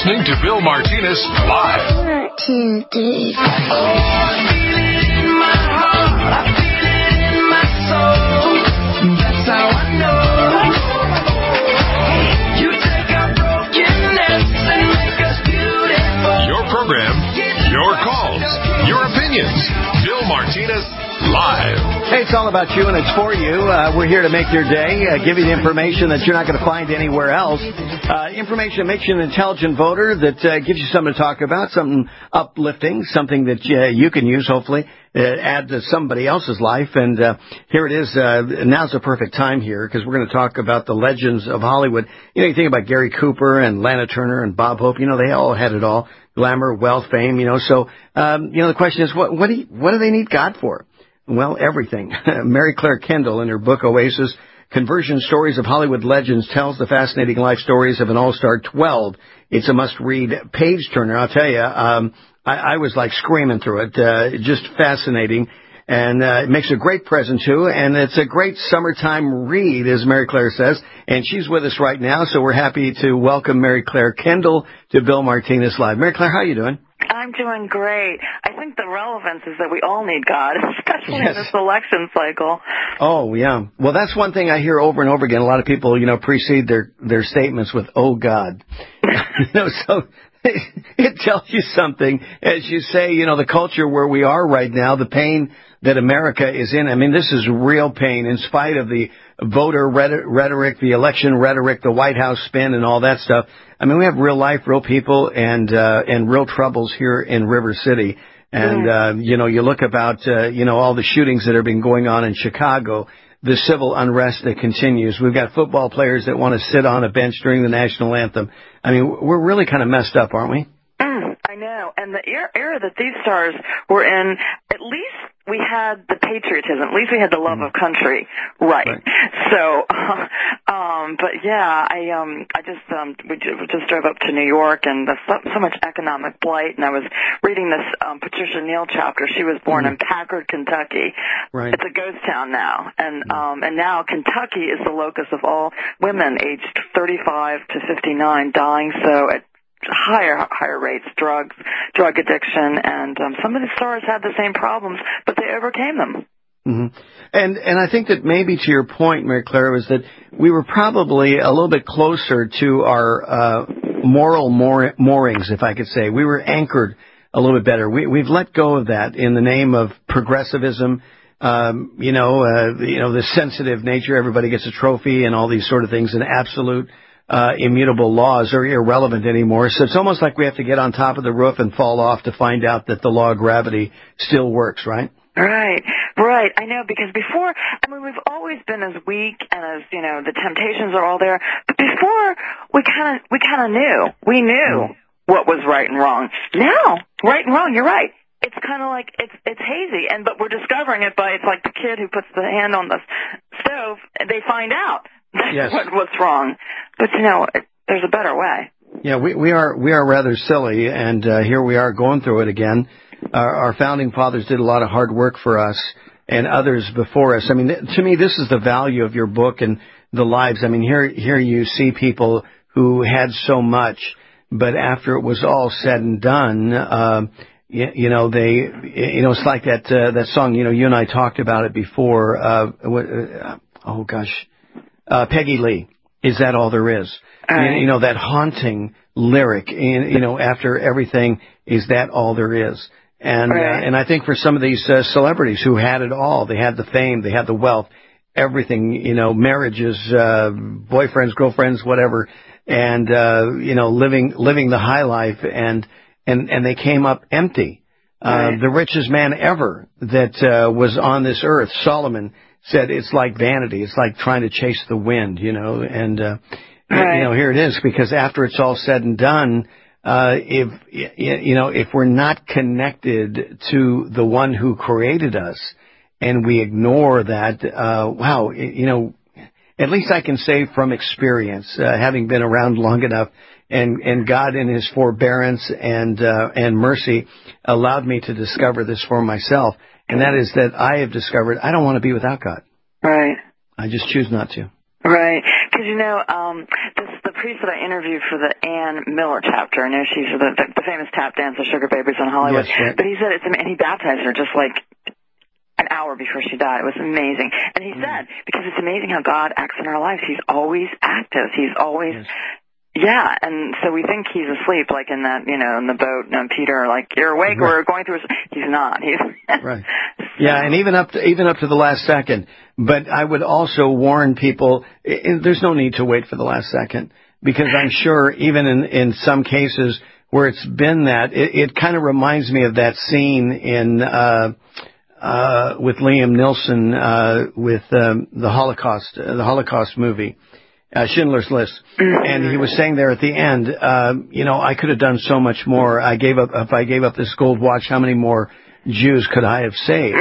listening to Bill Martinez Live. 1, 2, 3, 4. Your program, your calls, your opinions. Bill Martinez Live. Hey, it's all about you and it's for you. We're here to make your day, give you the information that you're not going to find anywhere else. Information that makes you an intelligent voter, that gives you something to talk about, something uplifting, something that you can use, hopefully, add to somebody else's life. And here it is. Now's the perfect time here because we're going to talk about the legends of Hollywood. You know, you think about Gary Cooper and Lana Turner and Bob Hope. You know, they all had it all. Glamour, wealth, fame, you know. So, the question is, what do they need God for? Well, everything. Mary Claire Kendall, in her book Oasis, Conversion Stories of Hollywood Legends, tells the fascinating life stories of an all-star 12. It's a must-read page-turner. I'll tell you, I was like screaming through it. Just fascinating. And it makes a great present, too. And it's a great summertime read, as Mary Claire says. And she's with us right now, so we're happy to welcome Mary Claire Kendall to Bill Martinez Live. Mary Claire, how are you doing? I'm doing great. I think the relevance is that we all need God, especially in this election cycle. Oh, yeah. Well, that's one thing I hear over and over again. A lot of people, precede their statements with, oh, God. So it tells you something. As you say, the culture where we are right now, the pain that America is in. I mean, this is real pain in spite of the voter rhetoric, the election rhetoric, the White House spin and all that stuff. I mean, we have real life, real people and real troubles here in River City. And, you look about, all the shootings that have been going on in Chicago, the civil unrest that continues. We've got football players that want to sit on a bench during the national anthem. I mean, we're really kind of messed up, aren't we? I know. And the era that these stars were in, at least we had the patriotism. At least we had the love of country. Right. So, but yeah, we just drove up to New York and so much economic blight. And I was reading this, Patricia Neal chapter. She was born in Packard, Kentucky. Right. It's a ghost town now. And now Kentucky is the locus of all women aged 35 to 59 dying so at higher rates, drug addiction, and some of the stars had the same problems, but they overcame them. Mm-hmm. And I think that maybe to your point, Mary Claire, was that we were probably a little bit closer to our moral moorings, if I could say. We were anchored a little bit better. We've let go of that in the name of progressivism. The sensitive nature. Everybody gets a trophy and all these sort of things, and absolute immutable laws are irrelevant anymore. So it's almost like we have to get on top of the roof and fall off to find out that the law of gravity still works, right? Right. I know, because before, we've always been as weak and as, the temptations are all there. But before, we kind of knew. We knew what was right and wrong. Now, right and wrong, you're right. It's kind of like, it's hazy, but we're discovering it it's like the kid who puts the hand on the stove, and they find out. Yes. What's wrong. But, there's a better way. Yeah, we are rather silly, and here we are going through it again. Our founding fathers did a lot of hard work for us and others before us. I mean, to me, this is the value of your book and the lives. I mean, here you see people who had so much, but after it was all said and done, it's like that song, you and I talked about it before. Peggy Lee, Is That All There Is? That haunting lyric, after everything, is that all there is? And I think for some of these celebrities who had it all, they had the fame, they had the wealth, everything, marriages, boyfriends, girlfriends, whatever, and, living the high life, and they came up empty. The richest man ever that was on this earth, Solomon, said it's like vanity. It's like trying to chase the wind, here it is, because after it's all said and done, if we're not connected to the one who created us and we ignore that, at least I can say from experience, having been around long enough, and God in His forbearance and mercy allowed me to discover this for myself. And that is that I have discovered I don't want to be without God. Right. I just choose not to. Right. because the priest that I interviewed for the Ann Miller chapter, I know she's the famous tap dancer, Sugar Babies in Hollywood. Yes, right. But he said and he baptized her just like an hour before she died. It was amazing. And he said, because it's amazing how God acts in our lives. He's always active. He's always, yeah. And so we think he's asleep, like in that, in the boat, and Peter, like, you're awake, right. we're going through. He's not. He's right. Yeah, and even up to the last second. But I would also warn people, there's no need to wait for the last second, because I'm sure even in some cases where it's been that, it kind of reminds me of that scene in, with Liam Neeson, with the Holocaust movie, Schindler's List. And he was saying there at the end, I could have done so much more. If I gave up this gold watch, how many more Jews could I have saved?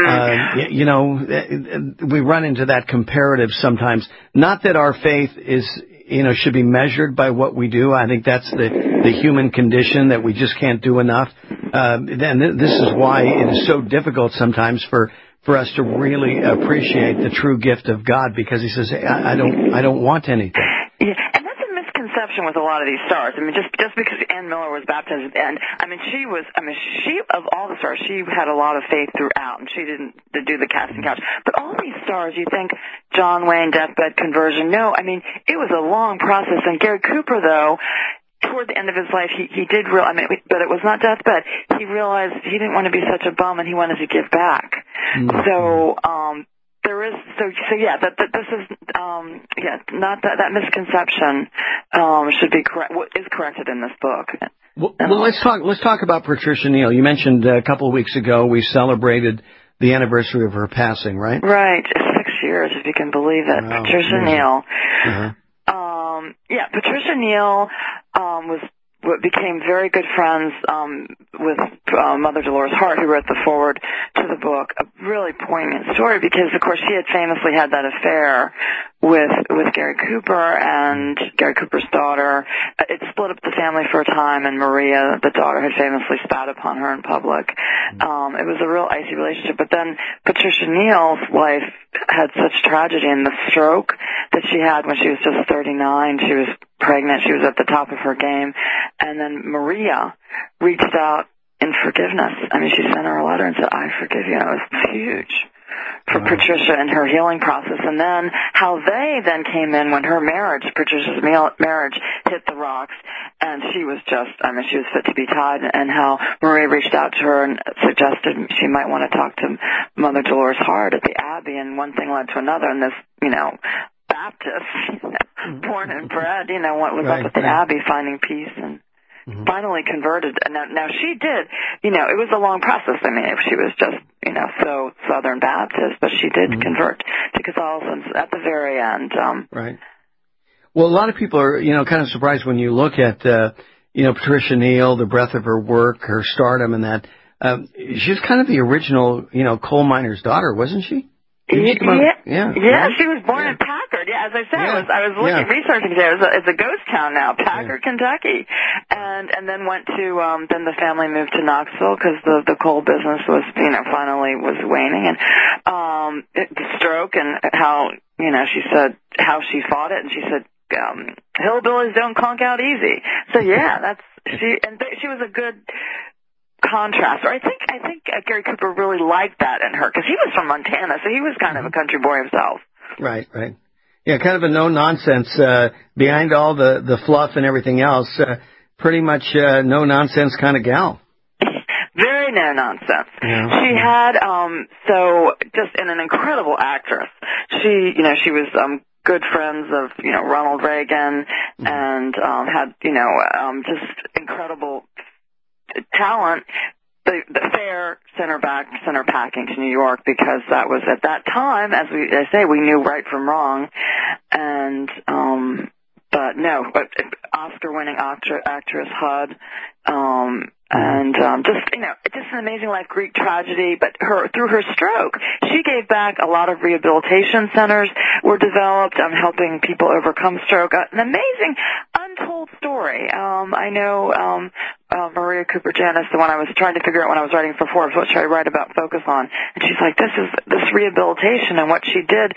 We run into that comparative sometimes. Not that our faith should be measured by what we do. I think that's the human condition, that we just can't do enough. Then this is why it is so difficult sometimes for us to really appreciate the true gift of God, because he says, I don't want anything. Yeah, and that's a misconception with a lot of these stars. I mean, just because Ann Miller was baptized at the end, she of all the stars, she had a lot of faith throughout, and she didn't do the casting couch. But all these stars, you think John Wayne, deathbed conversion. No, it was a long process. And Gary Cooper, though, toward the end of his life, he did but it was not deathbed. He realized he didn't want to be such a bum, and he wanted to give back. Mm-hmm. So, this is, not that misconception, should be is corrected in this book. Well, let's talk about Patricia Neal. You mentioned a couple of weeks ago we celebrated the anniversary of her passing, right? Right. 6 years, if you can believe it. Wow. Patricia Neal. Uh-huh. Patricia Neal, became very good friends with Mother Dolores Hart, who wrote the foreword to the book. A really poignant story, because of course she had famously had that affair with Gary Cooper and Gary Cooper's daughter. It split up the family for a time, and Maria, the daughter, had famously spat upon her in public. It was a real icy relationship. But then Patricia Neal's life had such tragedy, and the stroke that she had when she was just 39, she was pregnant, she was at the top of her game, and then Maria reached out in forgiveness. She sent her a letter and said, I forgive you. And it was huge for Patricia and her healing process. And then how they then came in when her marriage, Patricia's marriage, hit the rocks, and she was just, she was fit to be tied, and how Maria reached out to her and suggested she might want to talk to Mother Dolores Hart at the Abbey, and one thing led to another, and this, Baptist, born and bred, what was up at the Abbey, finding peace, and finally converted. And now she did, it was a long process. She was just, so Southern Baptist, but she did convert to Catholicism at the very end. Right. Well, a lot of people are, kind of surprised when you look at, Patricia Neal, the breadth of her work, her stardom, and that. She's kind of the original, coal miner's daughter, wasn't she? Yeah, she was born in Packard. Yeah, as I said, I was researching today. It's a ghost town now, Packard, Kentucky, and then went to then the family moved to Knoxville because the coal business was finally was waning, and the stroke, and how she said how she fought it, and she said hillbillies don't conk out easy. So that's she was a good contrast. Or I think Gary Cooper really liked that in her, because he was from Montana, so he was kind of a country boy himself. Right. Yeah, kind of a no-nonsense, behind all the fluff and everything else, pretty much no-nonsense kind of gal. Very no-nonsense. Yeah. She had, just an incredible actress. She was, good friends of, Ronald Reagan, and, had, just incredible talent. The fair sent her packing to New York, because that was at that time, as I say, we knew right from wrong, and but Oscar-winning actress HUD, and just an amazing life, Greek tragedy. But through her stroke, she gave back. A lot of rehabilitation centers were developed, helping people overcome stroke. An amazing, untold story. I know Maria Cooper Janis, the one I was trying to figure out when I was writing for Forbes, what should I write about, focus on? And she's like, this rehabilitation and what she did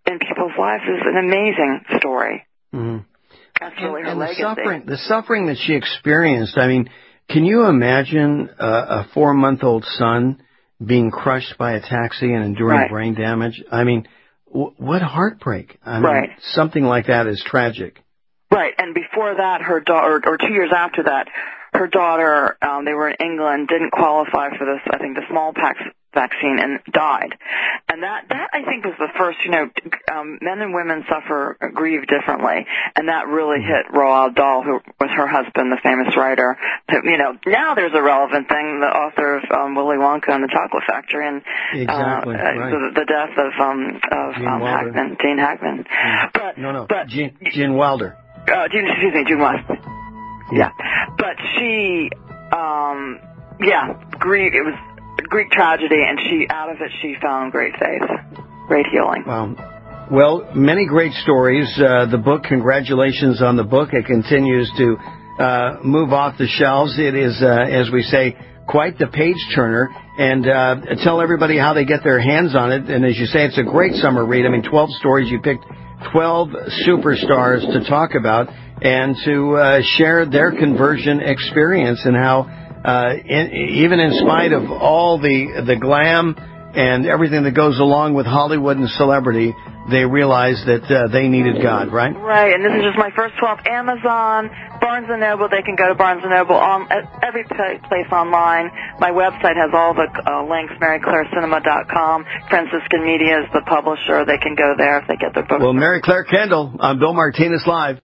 in people's lives is an amazing story. Mm-hmm. That's really her and legacy. The suffering that she experienced, I mean, can you imagine a 4-month-old son being crushed by a taxi and enduring brain damage? I mean, what heartbreak. I mean, something like that is tragic. Right, and before that, her daughter, or 2 years after that, her daughter, they were in England, didn't qualify for this, I think, the smallpox vaccine, and died. And that I think was the first, men and women grieve differently, and that really hit Roald Dahl, who was her husband, the famous writer. Now there's a relevant thing, the author of Willy Wonka and the Chocolate Factory, and the death of Gene Hackman. Gene Wilder. Gene Wilder. Yeah. But she, grieved. It was Greek tragedy, and out of it she found great faith, great healing. Wow. Well, many great stories. The book, congratulations on the book. It continues to move off the shelves. It is, as we say, quite the page turner. And tell everybody how they get their hands on it. And as you say, it's a great summer read. I mean, 12 stories. You picked 12 superstars to talk about and to share their conversion experience and how even in spite of all the glam and everything that goes along with Hollywood and celebrity, they realized that they needed God, right? Right, and this is just my first 12. Amazon, Barnes & Noble, they can go to Barnes & Noble, every place online. My website has all the links, MaryClaireCinema.com. Franciscan Media is the publisher. They can go there if they get their book. Well, Mary Claire Kendall, I'm Bill Martinez Live.